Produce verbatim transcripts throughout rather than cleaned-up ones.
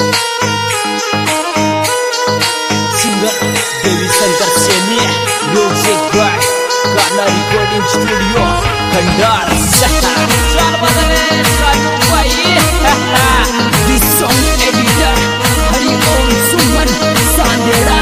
Singer Dewi Shankar Senia, Music by Karna Recording Studio, Kandar. Jangan balik kanu bayi. This song editor Hari Om Suman Sandera.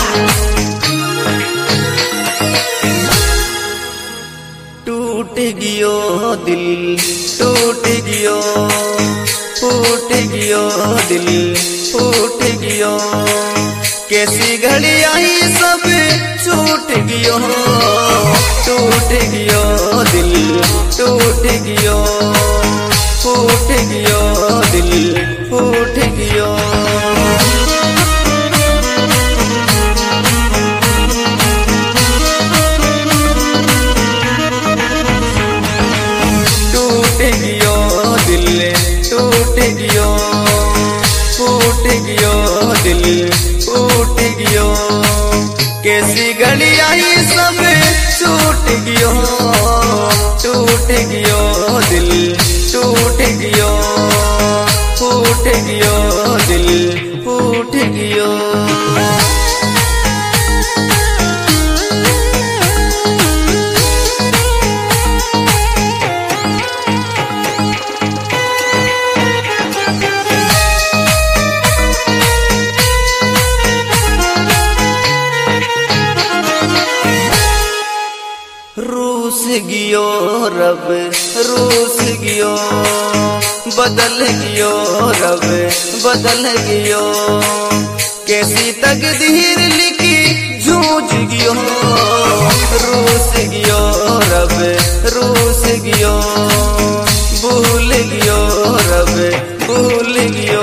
टूट गियो दिल टूट गियो फूट गियो दिल फूट गियो कैसी घड़ी आई सब छूट गियो टूट गियो दिल टूट गियो फूट गियो दिल फूट गियो टूट गियो फूट गियो दिल फूट गियो कैसी घड़ी आई सब छूट गियो टूट गियो दिल टूट गियो फूट गियो दिल फूट गियो रूस गियो रब रूस गियो बदल गियो रब बदल गियो कैसी तकदीर लिखी जूझ गियो रूस गियो रब रूस गियो भूल गियो रब भूल गियो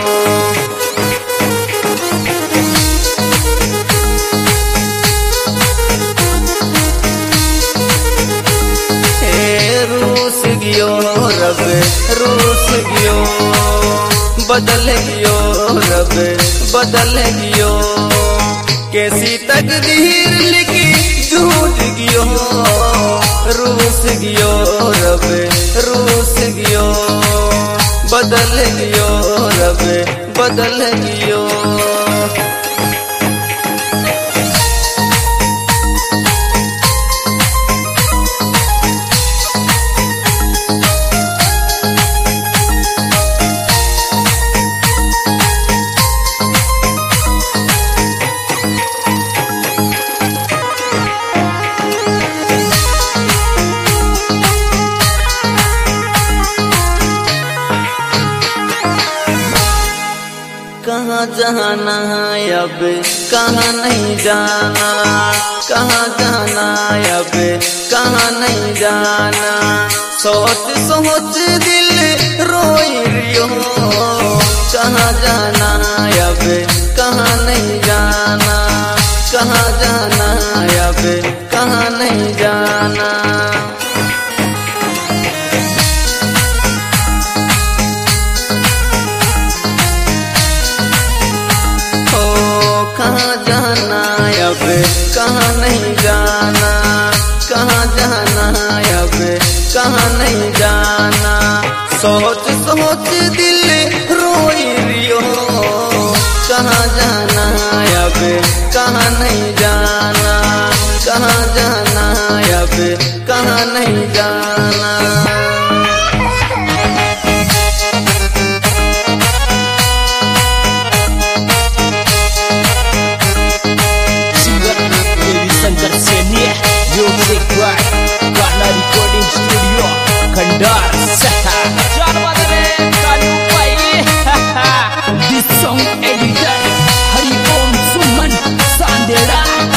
रब रूस गियो बदल गियो रब बदल गियो कैसी तकदीर लिखी जूझ गियो रूस गियो रब रूस गियो बदल गियो रब बदल गियो कहाँ जाना अब कहाँ नहीं जाना कहाँ जाना अब कहाँ नहीं जाना सोच सोच दिल रोई रियो कहाँ जाना अब कहाँ नहीं जाना कहाँ जाना अब कहाँ नहीं जाना कहाँ जाना अब कहाँ नहीं जाना कहाँ जाना अब कहाँ नहीं जाना सोच सोच दिल रोई रियो कहाँ जाना अब कहाँ नहीं जाना कहाँ जाना अब कहाँ नहीं जाना Music by Karna Recording Studio, Kandar. Jangan balik kanu bayi. This song editor Hari Om Suman Sandera.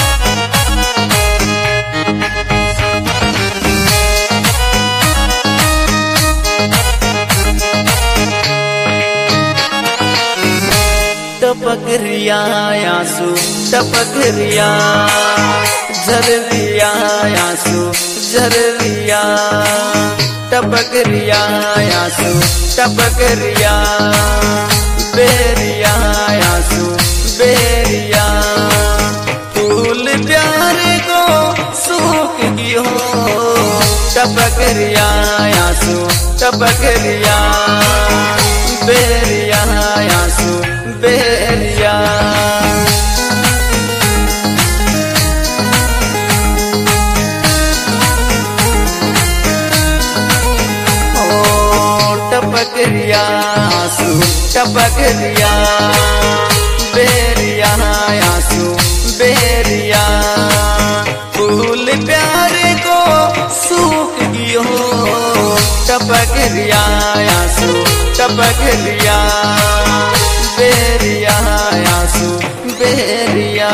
टपक रिया आंसू टपक रिया झर रिया आंसू झर रिया टपक रिया आंसू टपक रिया बेरिया आंसू बेरिया फूल प्यार को सूख गियो टपक रिया आंसू टपक रिया बेरिया आंसू बे टपकरिया बेरिया आंसू बेरिया फूल प्यारे को सूख गियो टपकरिया आंसू टपकरिया बेरिया आंसू बेरिया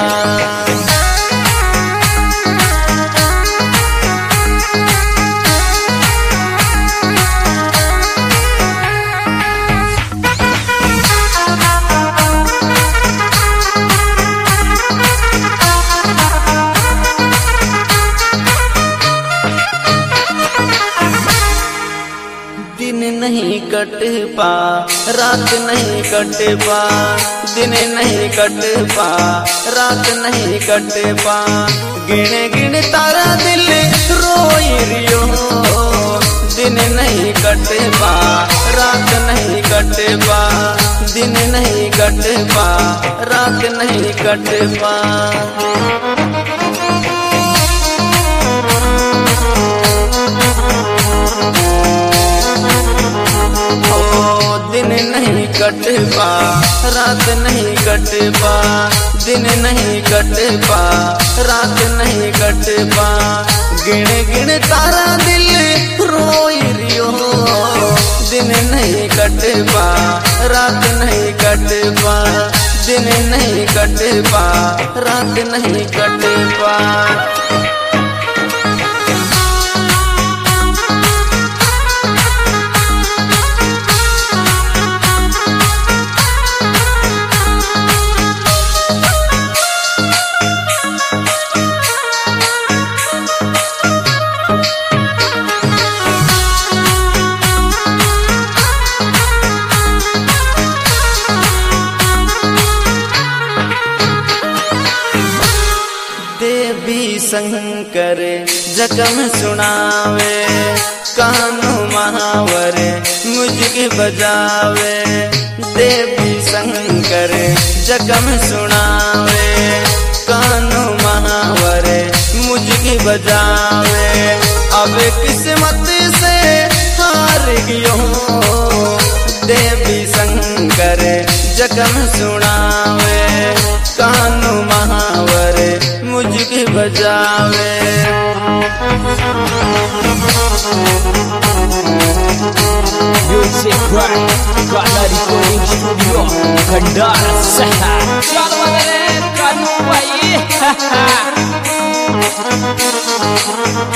दिन नहीं कट पा रात नहीं कट पा दिन नहीं कट पा रात नहीं कट पा गिन गिन तारा दिल रोई रियो दिन नहीं कट पा रात नहीं कट पा दिन नहीं कट पा रात नहीं कट पा दिन नहीं कट पा रात नहीं कट पा दिन नहीं कट पा रात नहीं कट पा गिन गिन तारा दिल रोई रियो दिन नहीं कट पा रात नहीं कट पा दिन नहीं कट पा रात नहीं कट पा देवी शंकर जखम सुनावे कानू महावरे मुझके बजावे देवी शंकर जखम सुनावे कानू महावरे मुझके बजावे अब किस्मत से हार गयो देवी शंकर जखम सुनावे कानू महावरे मुझके बजावे Music right, Kana Recording Studio, Kandar Seha. Chal badale kanu bhai.